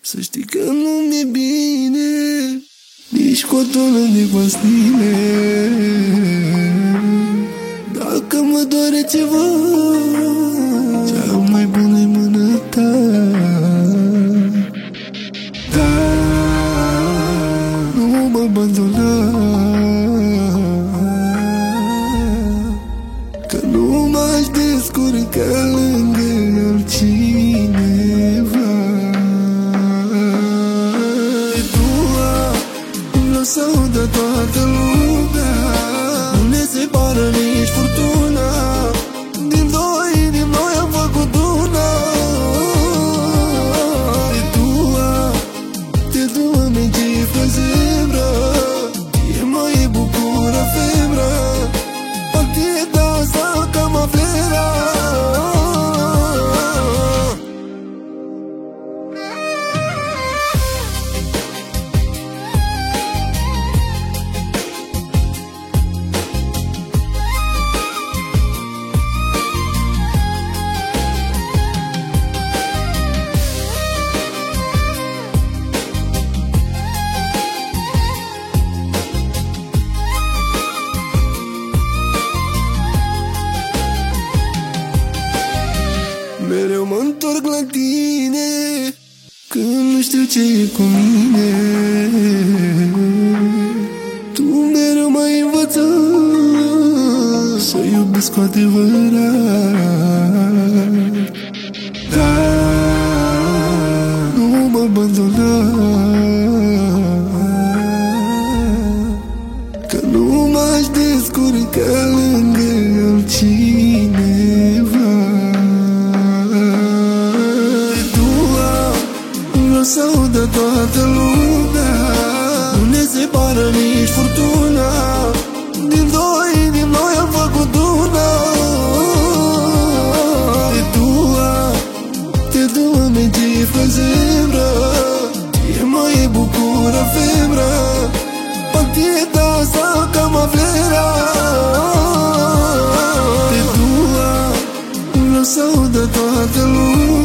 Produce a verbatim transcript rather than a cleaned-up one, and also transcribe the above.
Să știi că nu mi-e bine nici cotonă de pastile. Dacă mă doare ceva, cea mai bună-i mâna ta. Da, nu mă abandona, că nu m-aș descurca lângă altcineva. Să audă toată lumea, nu ne separă nici furtuna. Din doi, din noi am făcut una. Te tua, te tua, mi-e frăzembră, e mai bucură fembră, partida asta cam aflera. Mereu mă-ntorc la tine când nu știu ce e cu mine. Tu mereu m-ai învățat să iubesc cu adevărat. Da, nu mă abandona, că nu m-aș descurca lângă altcineva. Să audă toată lumea, nu ne separă nici furtuna. Din doi, din noi am făcut una. Te tua, te tua, mi-e frăzembră, e mai bucură fembră, partida asta cam aflera. Te tua, să audă toată lumea,